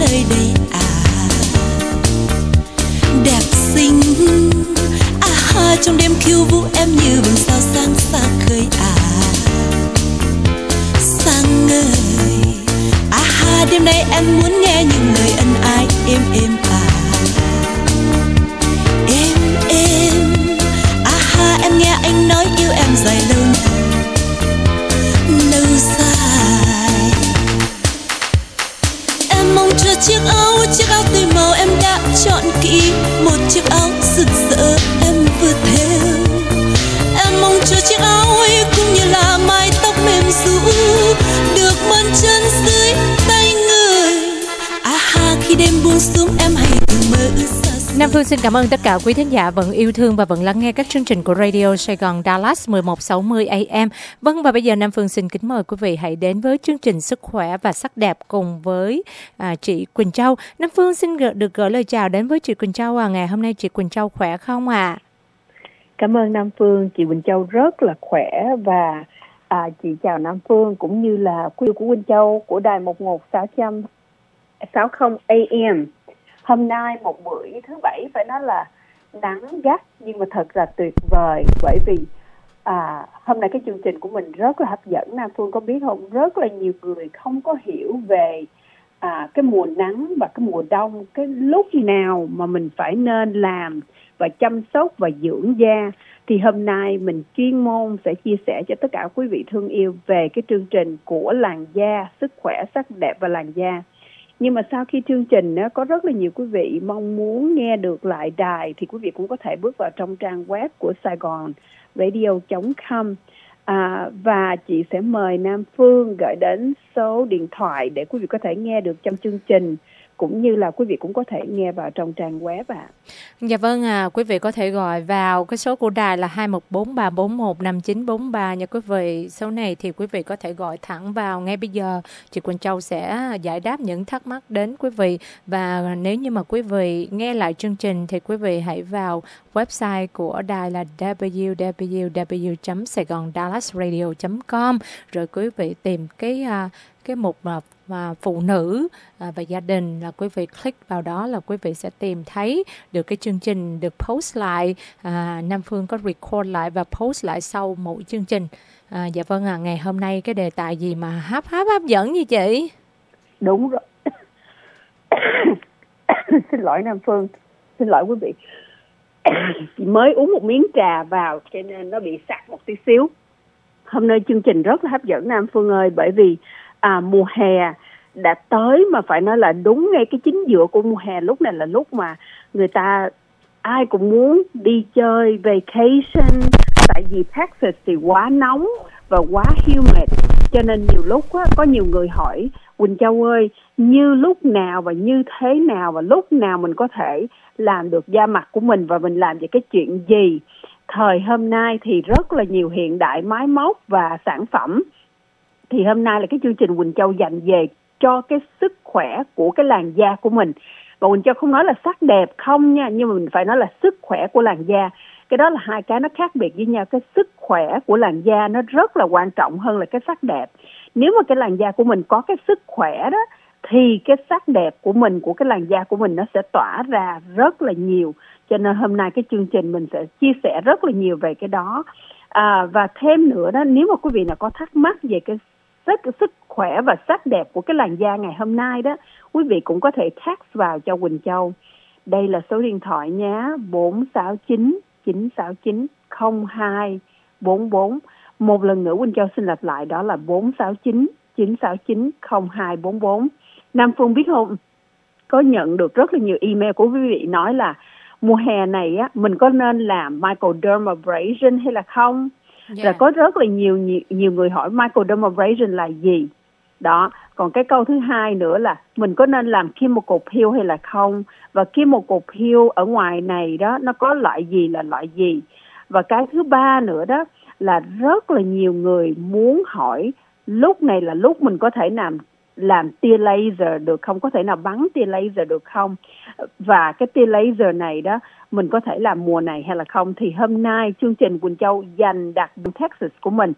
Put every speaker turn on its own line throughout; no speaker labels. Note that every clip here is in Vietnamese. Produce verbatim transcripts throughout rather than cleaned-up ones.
nơi đây à. Đẹp xinh à ha, trong đêm khiêu vũ em như bừng sao sáng xa khơi à. Sáng ơi à ha, đêm nay em muốn nghe những lời ân ái êm êm à. Êm êm à ha, em nghe anh nói yêu em dài lâu lâu dài. Em mong chờ chiếc áo, chiếc áo tươi màu em đã chọn kỹ, một chiếc áo rực rỡ em vừa thêu. Em mong chờ chiếc áo ấy cũng như là mái tóc mềm ru được mơn trớn dưới tay người. À ha, khi đêm buông xuống em hãy từng mơ ước xa xôi.
Nam Phương xin cảm ơn tất cả quý thính giả vẫn yêu thương và vẫn lắng nghe các chương trình của Radio Sài Gòn Dallas mười một sáu mươi A M. Vâng, và bây giờ Nam Phương xin kính mời quý vị hãy đến với chương trình Sức khỏe và sắc đẹp cùng với à, chị Quỳnh Châu. Nam Phương xin gỡ, được gửi lời chào đến với chị Quỳnh Châu. À, ngày hôm nay chị Quỳnh Châu khỏe không ạ? À?
Cảm ơn Nam Phương, chị Quỳnh Châu rất là khỏe và à, chị chào Nam Phương cũng như là quý của Quỳnh Châu của đài một một sáu không A M. Hôm nay một buổi thứ bảy phải nói là nắng gắt nhưng mà thật là tuyệt vời, bởi vì à, hôm nay cái chương trình của mình rất là hấp dẫn. Nam Phương có biết không, rất là nhiều người không có hiểu về à, cái mùa nắng và cái mùa đông, cái lúc nào mà mình phải nên làm và chăm sóc và dưỡng da. Thì hôm nay mình chuyên môn sẽ chia sẻ cho tất cả quý vị thương yêu về cái chương trình của làn da, sức khỏe, sắc đẹp và làn da. Nhưng mà sau khi chương trình đó, có rất là nhiều quý vị mong muốn nghe được lại đài thì quý vị cũng có thể bước vào trong trang web của Sài Gòn radio chấm com à, và chị sẽ mời Nam Phương gửi đến số điện thoại để quý vị có thể nghe được trong chương trình, cũng như là quý vị cũng có thể nghe vào trong trang web ạ. À.
Dạ vâng, à, quý vị có thể gọi vào cái số của đài là hai một bốn ba bốn một năm chín bốn ba nha quý vị. Số này thì quý vị có thể gọi thẳng vào ngay bây giờ. Chị Quỳnh Châu sẽ giải đáp những thắc mắc đến quý vị. Và nếu như mà quý vị nghe lại chương trình thì quý vị hãy vào website của đài là w w w chấm saigon dallas radio chấm com, rồi quý vị tìm cái uh, cái mục mà mà phụ nữ à, và gia đình, là quý vị click vào đó là quý vị sẽ tìm thấy được cái chương trình được post lại. à, Nam Phương có record lại và post lại sau mỗi chương trình. à, Dạ vâng, à, ngày hôm nay cái đề tài gì mà hấp hấp hấp dẫn như chị?
Đúng rồi. Xin lỗi Nam Phương, xin lỗi quý vị. Chị mới uống một miếng trà vào cho nên nó bị sặc một tí xíu. Hôm nay chương trình rất là hấp dẫn Nam Phương ơi, bởi vì À, mùa hè đã tới, mà phải nói là đúng ngay cái chính giữa của mùa hè. Lúc này là lúc mà người ta ai cũng muốn đi chơi vacation, tại vì Texas thì quá nóng và quá humid, cho nên nhiều lúc á, có nhiều người hỏi Quỳnh Châu ơi, như lúc nào và như thế nào và lúc nào mình có thể làm được da mặt của mình và mình làm về cái chuyện gì. Thời hôm nay thì rất là nhiều hiện đại máy móc và sản phẩm. Thì hôm nay là cái chương trình Quỳnh Châu dành về cho cái sức khỏe của cái làn da của mình. Và Quỳnh Châu không nói là sắc đẹp không nha, nhưng mà mình phải nói là sức khỏe của làn da. Cái đó là hai cái nó khác biệt với nhau. Cái sức khỏe của làn da nó rất là quan trọng hơn là cái sắc đẹp. Nếu mà cái làn da của mình có cái sức khỏe đó, thì cái sắc đẹp của mình, của cái làn da của mình nó sẽ tỏa ra rất là nhiều. Cho nên hôm nay cái chương trình mình sẽ chia sẻ rất là nhiều về cái đó. À, và thêm nữa đó, nếu mà quý vị nào có thắc mắc về cái sức, sức khỏe và sắc đẹp của cái làn da ngày hôm nay đó, quý vị cũng có thể text vào cho Quỳnh Châu. Đây là số điện thoại nhé, bốn sáu chín chín sáu chín không hai bốn bốn. Một lần nữa Quỳnh Châu xin lặp lại, đó là bốn sáu chín chín sáu chín không hai bốn bốn. Nam Phương biết không, có nhận được rất là nhiều email của quý vị nói là mùa hè này á, mình có nên làm microdermabrasion hay là không? Yeah. Rồi có rất là nhiều, nhiều nhiều người hỏi microdermabrasion là gì. Đó, còn cái câu thứ hai nữa là mình có nên làm chemical peel hay là không? Và chemical peel ở ngoài này đó, nó có loại gì là loại gì? Và cái thứ ba nữa đó là rất là nhiều người muốn hỏi lúc này là lúc mình có thể làm làm tia laser được không? Có thể nào bắn tia laser được không? Và cái tia laser này đó, mình có thể làm mùa này hay là không? Thì hôm nay chương trình Quỳnh Châu dành đặc Texas của mình,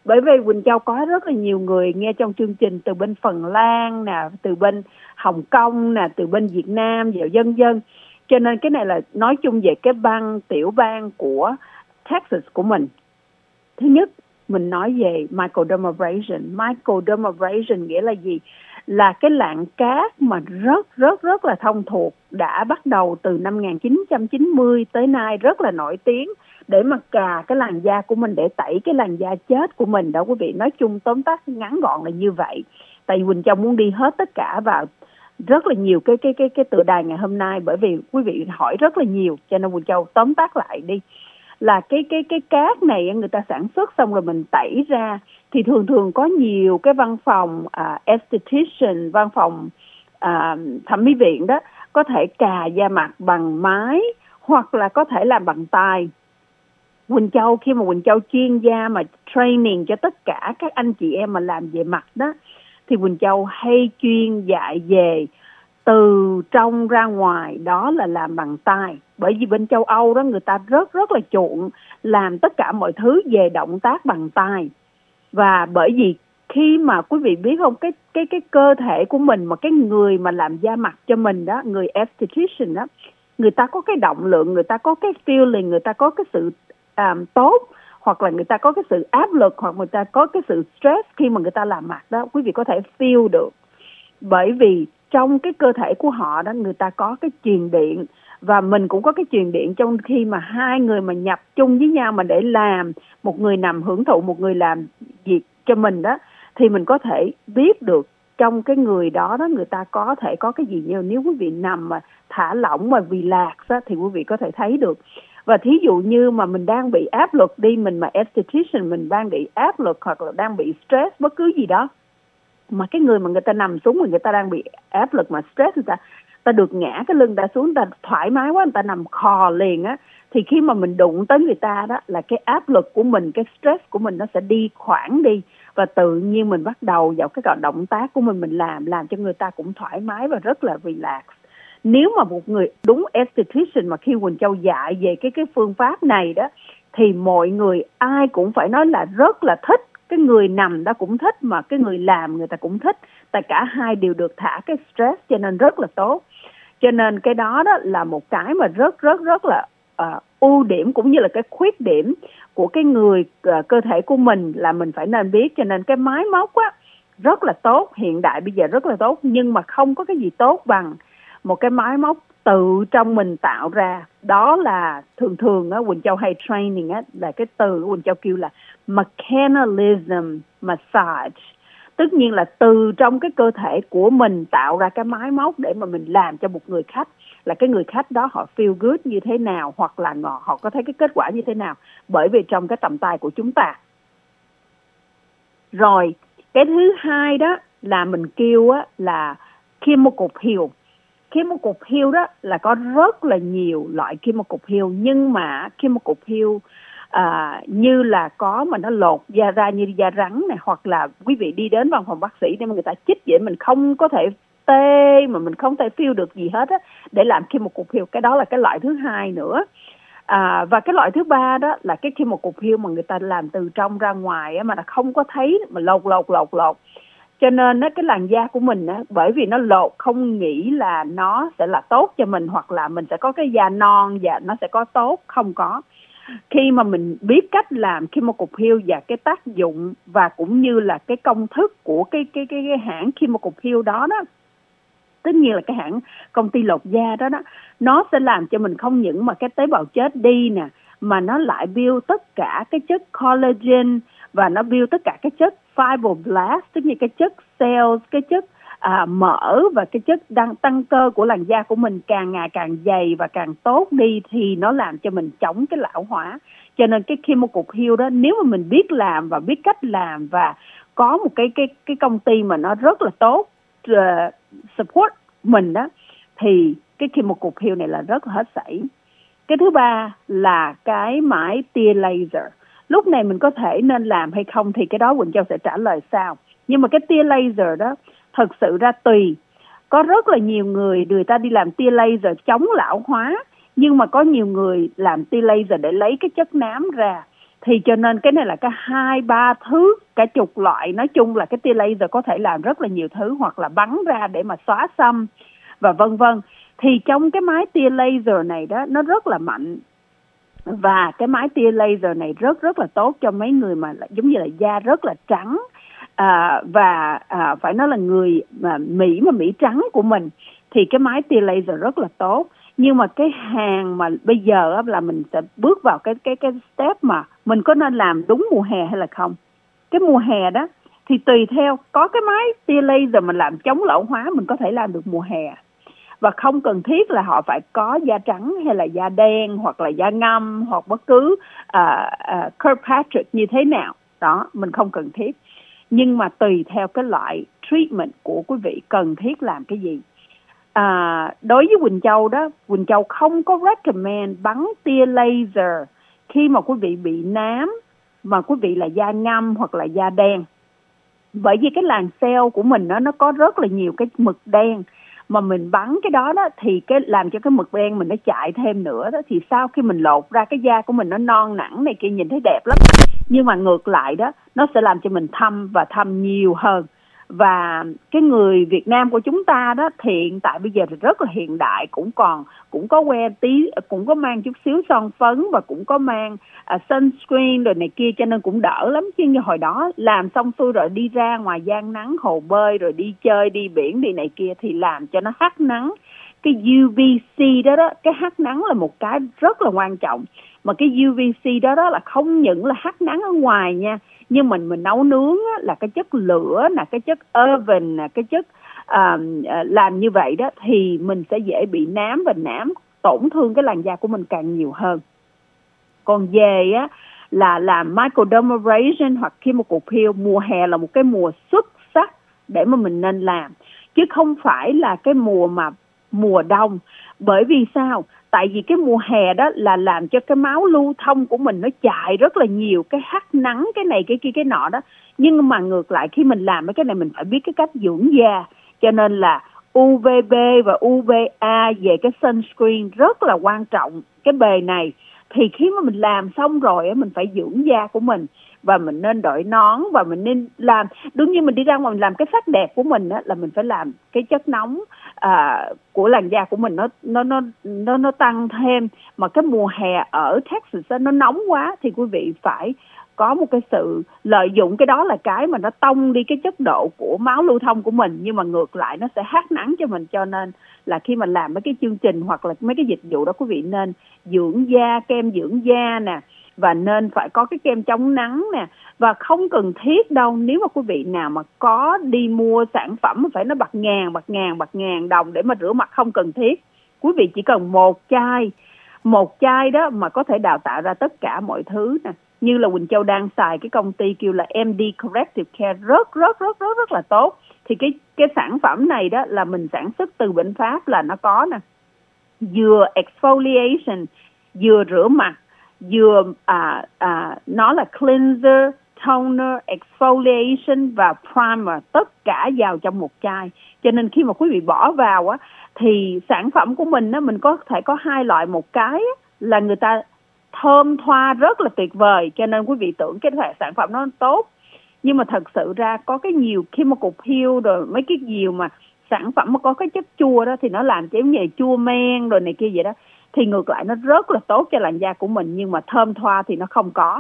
Bởi vì Quỳnh Châu có rất là nhiều người nghe trong chương trình từ bên Phần Lan nè, từ bên Hồng Kông nè, từ bên Việt Nam và dân dân. Cho nên cái này là nói chung về cái bang, tiểu bang của Texas của mình. Thứ nhất, mình nói về microdermabrasion. Microdermabrasion nghĩa là gì? Là cái lạng cát mà rất rất rất là thông thuộc, đã bắt đầu từ năm một nghìn chín trăm chín mươi tới nay, rất là nổi tiếng để mà cà cái làn da của mình, để tẩy cái làn da chết của mình đó quý vị. Nói chung tóm tắt ngắn gọn là như vậy. Tại vì Quỳnh Châu muốn đi hết tất cả vào rất là nhiều cái cái cái cái tựa đài ngày hôm nay, bởi vì quý vị hỏi rất là nhiều, cho nên Quỳnh Châu tóm tắt lại đi. Là cái cái cái cát này người ta sản xuất xong rồi mình tẩy ra, thì thường thường có nhiều cái văn phòng uh, esthetician, văn phòng uh, thẩm mỹ viện đó, có thể cà da mặt bằng máy hoặc là có thể làm bằng tay. Quỳnh Châu khi mà Quỳnh Châu chuyên gia mà training cho tất cả các anh chị em mà làm về mặt đó, thì Quỳnh Châu hay chuyên dạy về từ trong ra ngoài, đó là làm bằng tay. Bởi vì bên châu Âu đó người ta rất rất là chuộng làm tất cả mọi thứ về động tác bằng tay. Và bởi vì khi mà quý vị biết không, cái cái cái cơ thể của mình mà cái người mà làm da mặt cho mình đó, người esthetician đó, người ta có cái động lượng, người ta có cái feeling, người ta có cái sự um, tốt, hoặc là người ta có cái sự áp lực, hoặc người ta có cái sự stress khi mà người ta làm mặt đó, quý vị có thể feel được. Bởi vì trong cái cơ thể của họ đó, người ta có cái truyền điện, và mình cũng có cái truyền điện. Trong khi mà hai người mà nhập chung với nhau mà để làm, một người nằm hưởng thụ, một người làm việc cho mình đó, thì mình có thể biết được trong cái người đó đó người ta có thể có cái gì nhiều. Nếu quý vị nằm mà thả lỏng mà relax đó, thì quý vị có thể thấy được. Và thí dụ như mà mình đang bị áp lực đi, mình mà esthetician, mình đang bị áp lực hoặc là đang bị stress bất cứ gì đó, mà cái người mà người ta nằm xuống mà người ta đang bị áp lực mà stress, người ta ta được ngã cái lưng ta xuống, người ta thoải mái quá, người ta nằm khò liền á, thì khi mà mình đụng tới người ta đó, là cái áp lực của mình, cái stress của mình nó sẽ đi khoảng đi, và tự nhiên mình bắt đầu vào cái động tác của mình mình làm làm cho người ta cũng thoải mái và rất là relax. Nếu mà một người đúng esthetician mà khi Quỳnh Châu dạy về cái cái phương pháp này đó, thì mọi người ai cũng phải nói là rất là thích. Cái người nằm đó cũng thích, mà cái người làm người ta cũng thích. Tại cả hai đều được thả cái stress, cho nên rất là tốt. Cho nên cái đó đó là một cái mà rất rất rất là uh, ưu điểm cũng như là cái khuyết điểm của cái người uh, cơ thể của mình là mình phải nên biết. Cho nên cái máy móc á rất là tốt, hiện đại bây giờ rất là tốt, nhưng mà không có cái gì tốt bằng một cái máy móc tự trong mình tạo ra. Đó là thường thường á, Quỳnh Châu hay training á, là cái từ Quỳnh Châu kêu là mechanism massage. Tất nhiên là từ trong cái cơ thể của mình tạo ra cái máy móc để mà mình làm cho một người khách, là cái người khách đó họ feel good như thế nào, hoặc là họ có thấy cái kết quả như thế nào, bởi vì trong cái tầm tay của chúng ta. Rồi cái thứ hai đó là mình kêu á là chemical peel. Chemical peel đó là có rất là nhiều loại chemical peel, nhưng mà chemical peel à, như là có mà nó lột da ra như da rắn này, hoặc là quý vị đi đến văn phòng bác sĩ để mà người ta chích vậy, mình không có thể tê mà mình không thể feel được gì hết á, để làm chemical peel. Cái đó là cái loại thứ hai nữa. À, và cái loại thứ ba đó là cái chemical peel mà người ta làm từ trong ra ngoài á, mà là không có thấy, mà lột lột lột lột. Cho nên á, cái làn da của mình á, bởi vì nó lột không nghĩ là nó sẽ là tốt cho mình, hoặc là mình sẽ có cái da non và nó sẽ có tốt, không có. Khi mà mình biết cách làm chemical peel và cái tác dụng và cũng như là cái công thức của cái cái cái, cái hãng chemical peel đó đó, tất nhiên là cái hãng công ty lột da đó đó, nó sẽ làm cho mình không những mà cái tế bào chết đi nè, mà nó lại build tất cả cái chất collagen, và nó build tất cả cái chất fibroblast, tức như cái chất cells, cái chất à, mỡ và cái chất đang tăng cơ của làn da của mình càng ngày càng dày và càng tốt đi, thì nó làm cho mình chống cái lão hóa. Cho nên cái chemical peel đó, nếu mà mình biết làm và biết cách làm, và có một cái cái cái công ty mà nó rất là tốt uh, support mình đó, thì cái chemical peel này là rất là hết sảy. Cái thứ ba là cái máy tia laser. Lúc này mình có thể nên làm hay không thì cái đó Quỳnh Châu sẽ trả lời sau. Nhưng mà cái tia laser đó thật sự ra tùy. Có rất là nhiều người, người ta đi làm tia laser chống lão hóa, nhưng mà có nhiều người làm tia laser để lấy cái chất nám ra. Thì cho nên cái này là cái hai ba thứ, cả chục loại. Nói chung là cái tia laser có thể làm rất là nhiều thứ, hoặc là bắn ra để mà xóa xăm và vân vân. Thì trong cái máy tia laser này đó, nó rất là mạnh. Và cái máy tia laser này rất rất là tốt cho mấy người mà giống như là da rất là trắng, à, và à, phải nói là người mà Mỹ mà Mỹ trắng của mình thì cái máy tia laser rất là tốt. Nhưng mà cái hàng mà bây giờ là mình sẽ bước vào cái cái cái step mà mình có nên làm đúng mùa hè hay là không. Cái mùa hè đó thì tùy theo, có cái máy tia laser mà làm chống lão hóa mình có thể làm được mùa hè, và không cần thiết là họ phải có da trắng hay là da đen hoặc là da ngâm hoặc bất cứ uh, uh, Kirkpatrick như thế nào đó, mình không cần thiết. Nhưng mà tùy theo cái loại treatment của quý vị cần thiết làm cái gì. À, đối với Quỳnh Châu đó, Quỳnh Châu không có recommend bắn tia laser khi mà quý vị bị nám, mà quý vị là da ngâm hoặc là da đen. Bởi vì cái làn cell của mình đó, nó có rất là nhiều cái mực đen, mà mình bắn cái đó đó thì cái làm cho cái mực đen mình nó chạy thêm nữa đó, thì sau khi mình lột ra cái da của mình nó non nẳng này kia, nhìn thấy đẹp lắm, nhưng mà ngược lại đó nó sẽ làm cho mình thâm và thâm nhiều hơn. Và cái người Việt Nam của chúng ta đó thì hiện tại bây giờ thì rất là hiện đại, cũng còn cũng có que tí, cũng có mang chút xíu son phấn và cũng có mang uh, sunscreen rồi này kia, cho nên cũng đỡ lắm. Chứ như hồi đó làm xong xuôi rồi đi ra ngoài gian nắng, hồ bơi rồi đi chơi đi biển đi này kia thì làm cho nó hắt nắng. Cái u vê xê đó đó, cái hắt nắng là một cái rất là quan trọng. Mà cái u vê xê đó đó là không những là hắt nắng ở ngoài nha, nhưng mình mình nấu nướng á, là cái chất lửa nè, cái chất oven nè, cái chất uh, làm như vậy đó thì mình sẽ dễ bị nám, và nám tổn thương cái làn da của mình càng nhiều hơn. Còn về á là làm microdermabrasion hoặc chemical peel, mùa hè là một cái mùa xuất sắc để mà mình nên làm, chứ không phải là cái mùa mà mùa đông. Bởi vì sao? Tại vì cái mùa hè đó là làm cho cái máu lưu thông của mình nó chạy rất là nhiều, cái hắt nắng cái này cái kia cái nọ đó. Nhưng mà ngược lại khi mình làm cái này mình phải biết cái cách dưỡng da. Cho nên là u vê bê và u vê a về cái sunscreen rất là quan trọng. Cái bề này thì khi mà mình làm xong rồi mình phải dưỡng da của mình, và mình nên đội nón, và mình nên làm đúng như mình đi ra ngoài mình làm cái sắc đẹp của mình đó, là mình phải làm cái chất nóng à, của làn da của mình nó nó nó nó nó tăng thêm. Mà cái mùa hè ở Texas đó, nó nóng quá thì quý vị phải có một cái sự lợi dụng cái đó là cái mà nó tông đi cái chất độ của máu lưu thông của mình, nhưng mà ngược lại nó sẽ hắt nắng cho mình. Cho nên là khi mà làm mấy cái chương trình hoặc là mấy cái dịch vụ đó, quý vị nên dưỡng da, kem dưỡng da nè, và nên phải có cái kem chống nắng nè. Và không cần thiết đâu, nếu mà quý vị nào mà có đi mua sản phẩm phải nó bạc ngàn, bạc ngàn, bạc ngàn đồng để mà rửa mặt, không cần thiết. Quý vị chỉ cần một chai, một chai đó mà có thể đào tạo ra tất cả mọi thứ nè. Như là Quỳnh Châu đang xài cái công ty kêu là em đê Corrective Care, rất rất rất rất rất là tốt. Thì cái cái sản phẩm này đó là mình sản xuất từ bên Pháp, là nó có nè, vừa exfoliation, vừa rửa mặt, vừa à, à, nó là cleanser, toner, exfoliation và primer, tất cả vào trong một chai. Cho nên khi mà quý vị bỏ vào á, thì sản phẩm của mình á, mình có thể có hai loại. Một cái á, là người ta thơm thoa rất là tuyệt vời, cho nên quý vị tưởng cái sản phẩm nó tốt, nhưng mà thật sự ra có cái nhiều chemical peel rồi mấy cái nhiều mà sản phẩm mà có cái chất chua đó thì nó làm cho giống như chua men rồi này kia vậy đó, thì ngược lại nó rất là tốt cho làn da của mình, nhưng mà thơm thoa thì nó không có.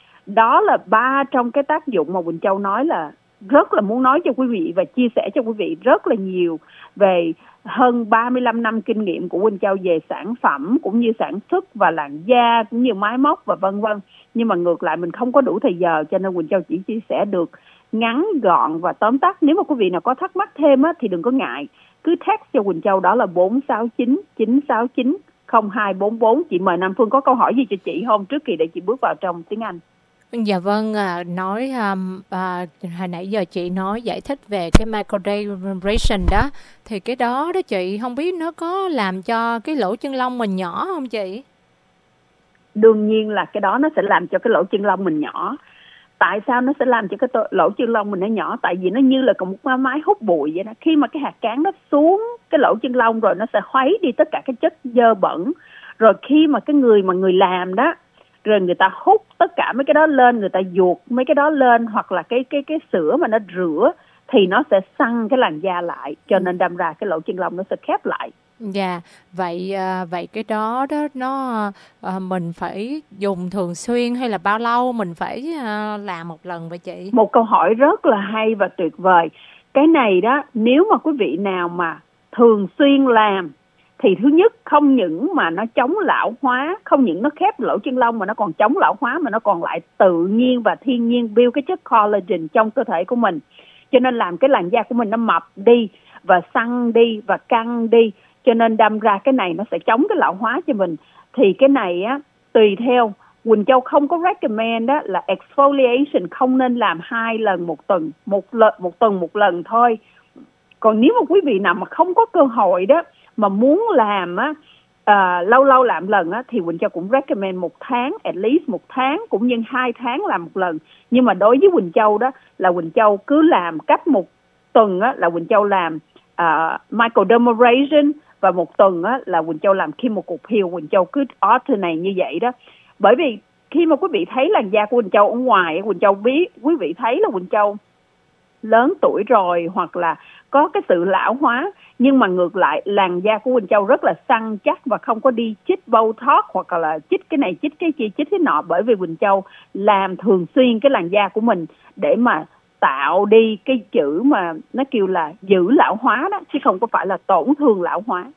Đó là ba trong cái tác dụng mà Quỳnh Châu nói là rất là muốn nói cho quý vị và chia sẻ cho quý vị rất là nhiều về hơn ba mươi lăm năm kinh nghiệm của Quỳnh Châu về sản phẩm cũng như sản xuất và làn da cũng như máy móc và vân vân. Nhưng mà ngược lại mình không có đủ thời giờ, cho nên Quỳnh Châu chỉ chia sẻ được ngắn gọn và tóm tắt. Nếu mà quý vị nào có thắc mắc thêm á, thì đừng có ngại, cứ text cho Quỳnh Châu, đó là bốn sáu chín chín sáu chín không hai bốn bốn. Chị mời Nam Phương có câu hỏi gì cho chị không, trước khi để chị bước vào trong tiếng Anh?
Dạ vâng, nói um, à, hồi nãy giờ chị nói giải thích về cái microdermabrasion đó, thì cái đó đó chị không biết nó có làm cho cái lỗ chân lông mình nhỏ không chị?
Đương nhiên là cái đó nó sẽ làm cho cái lỗ chân lông mình nhỏ. Tại sao nó sẽ làm cho cái lỗ chân lông mình nó nhỏ? Tại vì nó như là một máy hút bụi vậy đó. Khi mà cái hạt cán nó xuống cái lỗ chân lông rồi nó sẽ khuấy đi tất cả cái chất dơ bẩn. Rồi khi mà cái người mà người làm đó, rồi người ta hút tất cả cả mấy cái đó lên, người ta dụt mấy cái đó lên, hoặc là cái cái cái sữa mà nó rửa thì nó sẽ săn cái làn da lại, cho nên đâm ra cái lỗ chân lông nó sẽ khép lại.
Dạ, yeah. vậy à, vậy cái đó đó nó à, mình phải dùng thường xuyên hay là bao lâu mình phải à, làm một lần vậy chị?
Một câu hỏi rất là hay và tuyệt vời. Cái này đó, nếu mà quý vị nào mà thường xuyên làm thì thứ nhất, không những mà nó chống lão hóa, không những nó khép lỗ chân lông mà nó còn chống lão hóa, mà nó còn lại tự nhiên và thiên nhiên build cái chất collagen trong cơ thể của mình, cho nên làm cái làn da của mình nó mập đi và săn đi và căng đi, cho nên đâm ra cái này nó sẽ chống cái lão hóa cho mình. Thì cái này á, tùy theo, Quỳnh Châu không có recommend đó là exfoliation không nên làm hai lần một tuần, một lần một tuần một lần thôi. Còn nếu mà quý vị nào mà không có cơ hội đó mà muốn làm á, à, lâu lâu làm lần á, thì Quỳnh Châu cũng recommend một tháng, at least một tháng cũng như hai tháng làm một lần. Nhưng mà đối với Quỳnh Châu đó là Quỳnh Châu cứ làm cách một tuần á, là Quỳnh Châu làm uh, microdermabrasion, và một tuần á, là Quỳnh Châu làm chemical peel. Quỳnh Châu cứ alternate như vậy đó. Bởi vì khi mà quý vị thấy làn da của Quỳnh Châu ở ngoài, Quỳnh Châu biết quý vị thấy là Quỳnh Châu lớn tuổi rồi hoặc là có cái sự lão hóa, nhưng mà ngược lại làn da của Quỳnh Châu rất là săn chắc và không có đi chích Botox hoặc là chích cái này chích cái kia chích cái nọ, bởi vì Quỳnh Châu làm thường xuyên cái làn da của mình để mà tạo đi cái chữ mà nó kêu là giữ lão hóa đó, chứ không có phải là tổn thương lão hóa.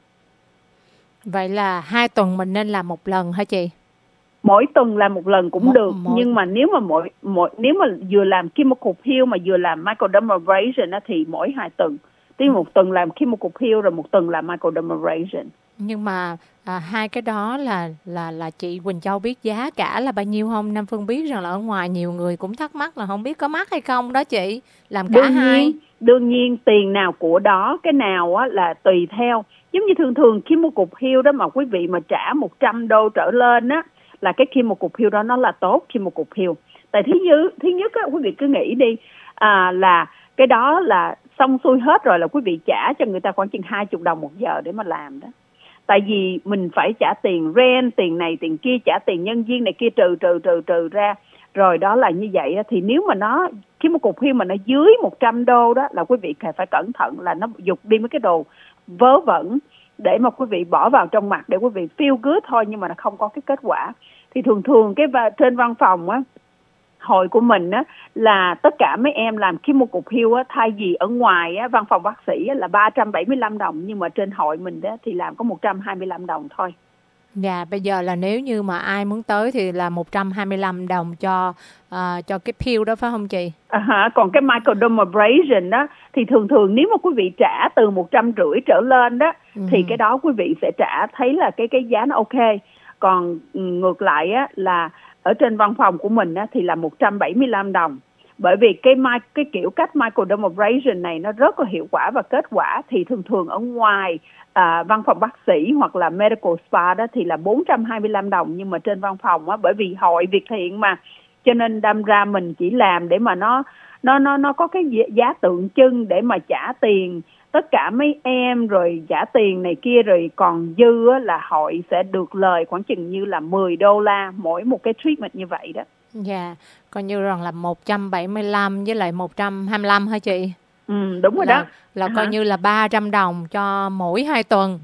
Vậy là hai tuần mình nên làm một lần hả chị?
Mỗi tuần làm một lần cũng
Một,
được,
mỗi...
nhưng mà nếu mà mỗi mỗi nếu mà vừa làm chemical peel mà vừa làm microdermabrasion á, thì mỗi hai tuần. Tức một tuần làm chemical peel rồi một tuần làm microdermabrasion.
Nhưng mà à, hai cái đó là là là chị Quỳnh Châu biết giá cả là bao nhiêu không? Nam Phương biết rằng là ở ngoài nhiều người cũng thắc mắc là không biết có mắc hay không đó chị. Làm cả
đương
hai.
Nhiên, đương nhiên tiền nào của đó, cái nào á là tùy theo. Giống như thường thường chemical peel đó mà quý vị mà trả một trăm đô trở lên á, là cái chemical peel đó nó là tốt chemical peel. Tại thứ nhất, thứ nhất á, quý vị cứ nghĩ đi à, là cái đó là xong xuôi hết rồi là quý vị trả cho người ta khoảng chừng hai mươi đồng một giờ để mà làm đó. Tại vì mình phải trả tiền rent, tiền này, tiền kia, trả tiền nhân viên này kia, trừ trừ trừ trừ ra. Rồi đó là như vậy đó. Thì nếu mà nó, khi một cục phim mà nó dưới một trăm đô đó là quý vị phải cẩn thận là nó dục đi mấy cái đồ vớ vẩn để mà quý vị bỏ vào trong mặt để quý vị feel good thôi, nhưng mà nó không có cái kết quả. Thì thường thường cái trên văn phòng á, hội của mình á, là tất cả mấy em kim chemical peel á, thay vì ở ngoài á, văn phòng bác sĩ á, là ba trăm bảy mươi lăm đồng, nhưng mà trên hội mình đó thì làm có một trăm hai mươi lăm đồng thôi.
Dạ, bây giờ là nếu như mà ai muốn tới thì là một trăm hai mươi lăm đồng cho uh, cho cái peel đó phải không chị?
À, còn cái microdermabrasion đó thì thường thường nếu mà quý vị trả từ một trăm rưỡi trở lên đó, ừ. thì cái đó quý vị sẽ trả thấy là cái cái giá nó ok. Còn ngược lại á, là ở trên văn phòng của mình á, thì là một trăm bảy mươi lăm đồng. Bởi vì cái cái kiểu cách microdermabrasion này nó rất là hiệu quả và kết quả. Thì thường thường ở ngoài à, văn phòng bác sĩ hoặc là medical spa đó thì là bốn trăm hai mươi lăm đồng. Nhưng mà trên văn phòng á, bởi vì hội Việt Thiện mà, cho nên đâm ra mình chỉ làm để mà nó nó nó nó có cái giá tượng trưng để mà trả tiền tất cả mấy em, rồi trả tiền này kia, rồi còn dư á, là hội sẽ được lời khoảng chừng như là mười đô la mỗi một cái treatment như vậy đó.
Dạ, yeah, coi như rằng là một trăm bảy mươi lăm với lại một trăm hai mươi lăm hả chị?
Ừ, đúng rồi
là,
đó.
Là à, coi như là ba trăm đồng cho mỗi hai tuần.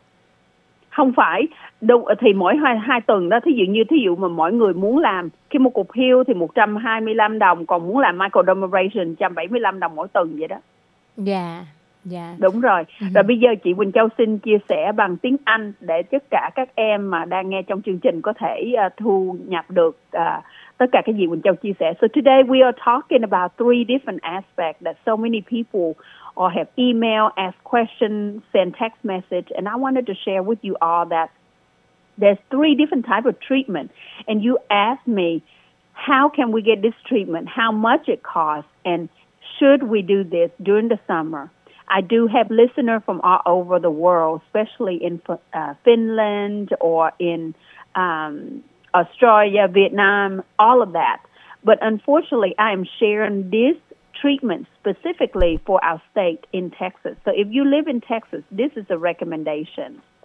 Không phải, đúng, thì mỗi hai, hai tuần đó, thí dụ như thí dụ mà mỗi người muốn làm chemical peel thì một trăm hai mươi lăm đồng, còn muốn làm microdermabrasion một trăm bảy mươi lăm đồng mỗi tuần vậy đó.
Dạ. Yeah. Dạ.
Đúng rồi.
Ừ.
Rồi bây giờ chị Quỳnh Châu xin chia sẻ bằng tiếng Anh để tất cả các em mà đang nghe trong chương trình có thể uh, thu nhập được uh, tất cả cái gì Quỳnh Châu chia sẻ. So today we are talking about three different aspects that so many people or have email, ask questions, send text message, and I wanted to share with you all that there's three different types of treatment. And you asked me, how can we get this treatment? How much it costs? And should we do this during the summer? I do have listeners from all over the world, especially in uh, Finland or in um, Australia, Vietnam, all of that. But unfortunately, I am sharing this treatment specifically for our state in Texas. So if you live in Texas, this is a recommendation.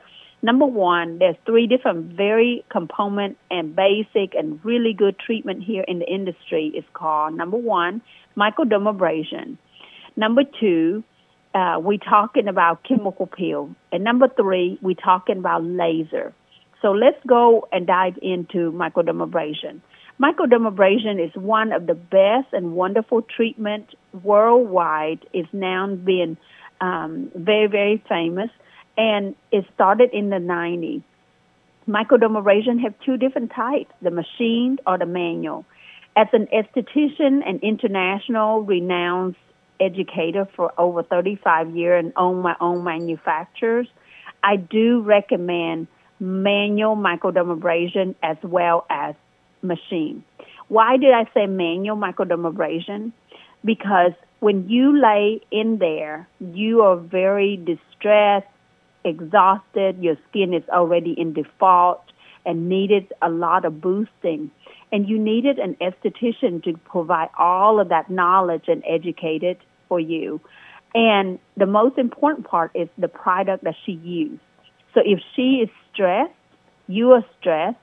Number one, there's three different very component and basic and really good treatment here in the industry. It's called, number one, microdermabrasion. Number two, uh, we talking about chemical peel. And number three, we talking about laser. So let's go and dive into microdermabrasion. Microdermabrasion is one of the best and wonderful treatment worldwide. It's now being um, very, very famous, and it started in the nineties. Microdermabrasion have two different types, the machined or the manual. As an esthetician and international renowned educator for over thirty-five years and own my own manufacturers, I do recommend manual microdermabrasion as well as machine. Why did I say manual microdermabrasion? Because when you lay in there, you are very distressed, exhausted, your skin is already in default and needed a lot of boosting. And you needed an esthetician to provide all of that knowledge and educate it for you. And the most important part is the product that she used. So if she is stressed, you are stressed,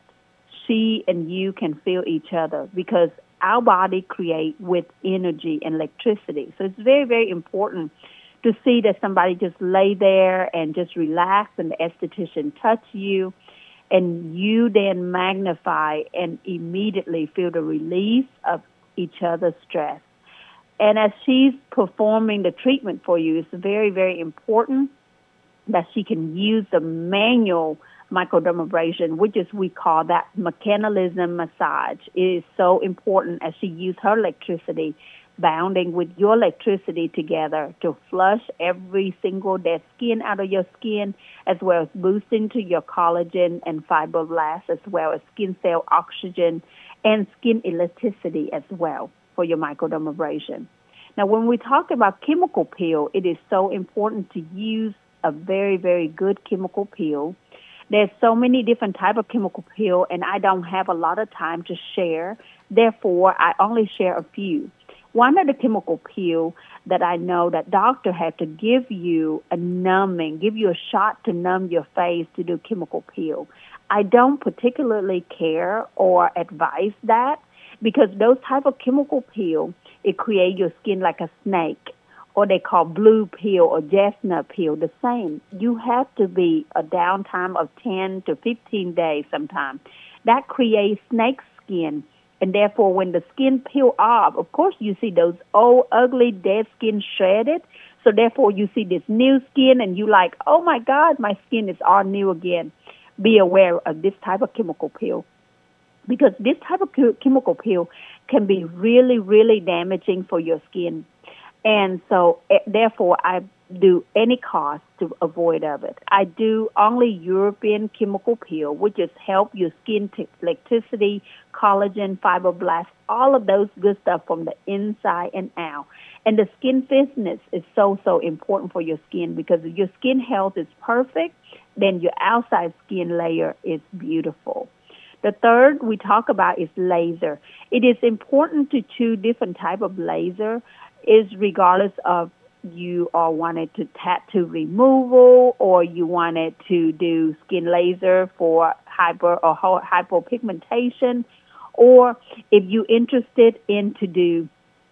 she and you can feel each other because our body creates with energy and electricity. So it's very, very important to see that somebody just lay there and just relax and the esthetician touch you, and you then magnify and immediately feel the release of each other's stress. And as she's performing the treatment for you, it's very, very important that she can use the manual microdermabrasion, which is we call that mechanism massage. It is so important as she uses her electricity, bounding with your electricity together to flush every single dead skin out of your skin, as well as boosting to your collagen and fibroblasts, as well as skin cell oxygen and skin elasticity as well for your microdermabrasion. Now, when we talk about chemical peel, it is so important to use a very, very good chemical peel. There's so many different types of chemical peel, and I don't have a lot of time to share. Therefore, I only share a few. One of the chemical peel that I know that doctor had to give you a numbing, give you a shot to numb your face to do chemical peel. I don't particularly care or advise that because those type of chemical peel, it create your skin like a snake, or they call blue peel or chestnut peel, the same. You have to be a downtime of ten to fifteen days sometimes. That creates snake skin. And therefore, when the skin peel off, of course, you see those old, ugly, dead skin shredded. So therefore, you see this new skin, and you like, oh, my God, my skin is all new again. Be aware of this type of chemical peel, because this type of chemical peel can be really, really damaging for your skin. And so, therefore, I do any cost to avoid of it. I do only European chemical peel, which is help your skin to electricity, collagen, fibroblasts, all of those good stuff from the inside and out. And the skin fitness is so, so important for your skin, because if your skin health is perfect, then your outside skin layer is beautiful. The third we talk about is laser. It is important to choose different type of laser, is regardless of you are wanted to tattoo removal, or you wanted to do skin laser for hyper or hypopigmentation, or if you're interested in to do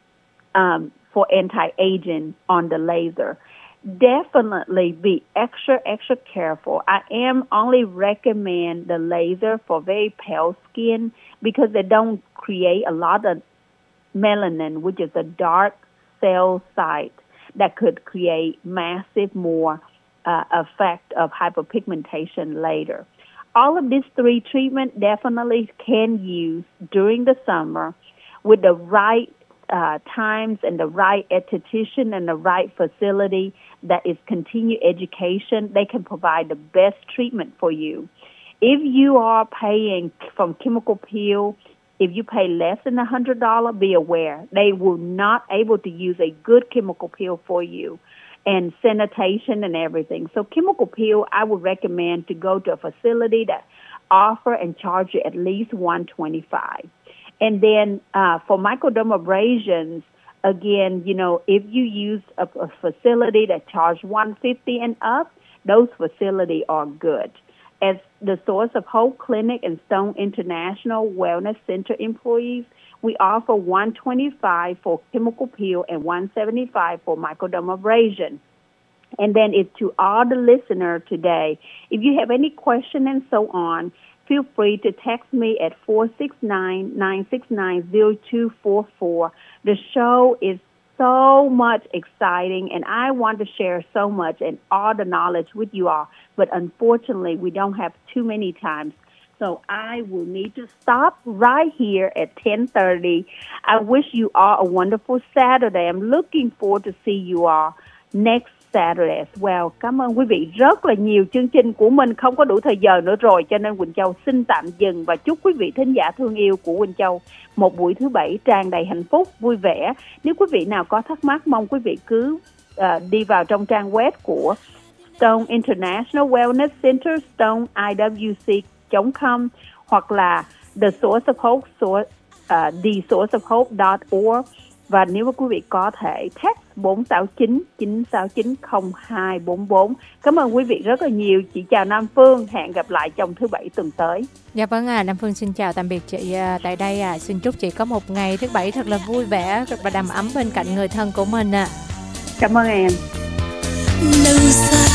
um, for anti-aging on the laser. Definitely be extra, extra careful. I am only recommend the laser for very pale skin because they don't create a lot of melanin, which is a dark cell site that could create massive more uh, effect of hyperpigmentation later. All of these three treatments definitely can use during the summer with the right uh, times and the right esthetician and the right facility that is continued education. They can provide the best treatment for you. If you are paying from chemical peel, if you pay less than one hundred dollars, be aware. They will not able to use a good chemical peel for you, and sanitation and everything. So chemical peel, I would recommend to go to a facility that offer and charge you at least one hundred twenty-five dollars. And then uh, for microdermabrasions, again, you know, if you use a, a facility that charge one hundred fifty dollars and up, those facilities are good. As the Source of Hope Clinic and Stone International Wellness Center employees, we offer one hundred twenty-five dollars for chemical peel and one hundred seventy-five dollars for microdermabrasion. And then it's to all the listeners today. If you have any question and so on, feel free to text me at four six nine, nine six nine, zero two four four. The show is so much exciting, and I want to share so much and all the knowledge with you all. But unfortunately, we don't have too many times. So I will need to stop right here at ten thirty. I wish you all a wonderful Saturday. I'm looking forward to see you all next Saturday as well. Cảm ơn quý vị rất là nhiều. Chương trình của mình không có đủ thời giờ nữa rồi, cho nên Quỳnh Châu xin tạm dừng và chúc quý vị thính giả thương yêu của Quỳnh Châu một buổi thứ bảy tràn đầy hạnh phúc, vui vẻ. Nếu quý vị nào có thắc mắc, mong quý vị cứ uh, đi vào trong trang web của Stone International Wellness Center, stone i w c dot com hoặc là The Source of Hope, source, uh, the source of hope dot org. Và nếu mà quý vị có thể text bốn sáu chín, chín sáu chín, không hai bốn bốn. Cảm ơn quý vị rất là nhiều. Chị chào Nam Phương, hẹn gặp lại trong thứ bảy tuần tới.
Dạ vâng à, Nam Phương xin chào tạm biệt chị tại đây à. Xin chúc chị có một ngày thứ bảy thật là vui vẻ và đầm ấm bên cạnh người thân của mình ạ. À.
Cảm ơn em.